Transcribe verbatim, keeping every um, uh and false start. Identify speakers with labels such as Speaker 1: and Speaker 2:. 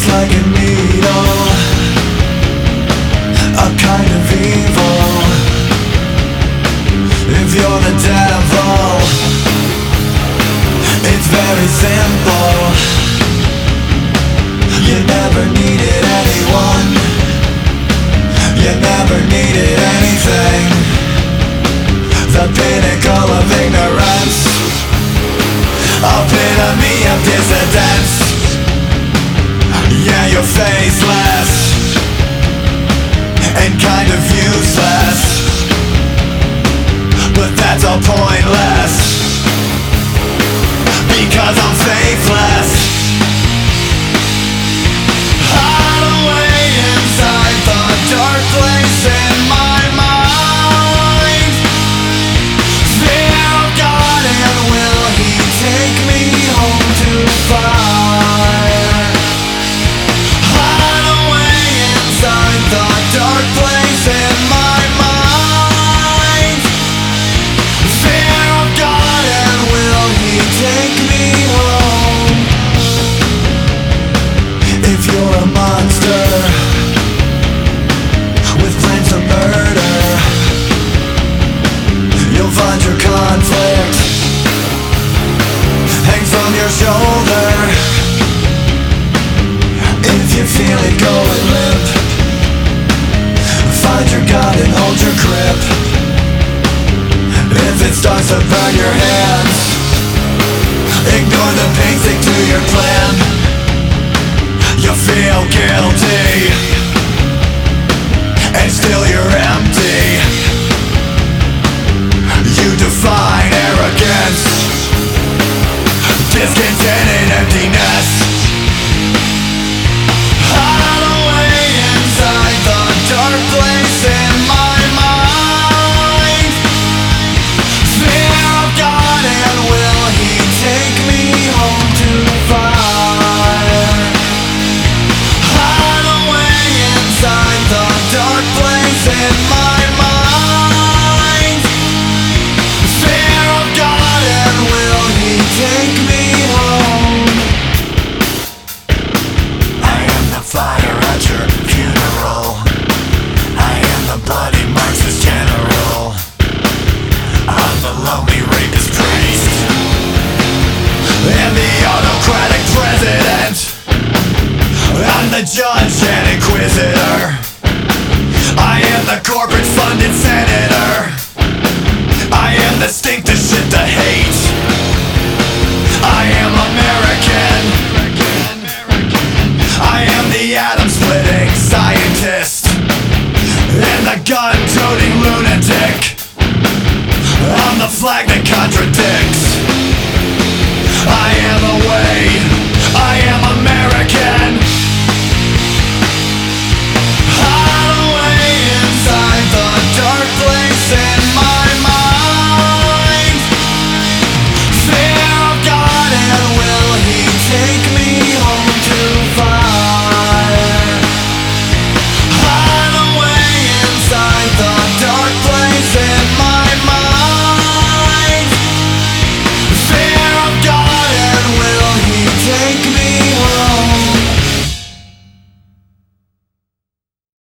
Speaker 1: like a needle, a kind of evil. If you're the devil, it's very simple. You never needed anyone, you never needed anything. The pinnacle of ignorance, epitome of dissidence. Yeah, you're faceless and kind of useless, but that's all pointless, because I'm faithless. Hide away inside the dark place in my mind. Fear of God, and will He take me home to fire? Hide away inside the dark place in my mind. Fear of God, and will He take me home? If you're a monster with plans to murder, you'll find your conflict hangs from your shoulder. If you feel it going limp, find your God and hold your grip. If it starts to burn your hands, ignore the pain, stick to your plan. You feel guilty, and still you're empty. You define arrogance, discontent and emptiness. Hide away inside the dark place in my mind. Fear of God, and will He take me home to fire? Hide away inside the dark place in my mind. Fear of God, and will He take me home? I am the fire at your funeral, I am the bloody Marxist general, I'm the lonely rapist priest, and the autocratic president. I'm the judge and inquisitor, I am the corporate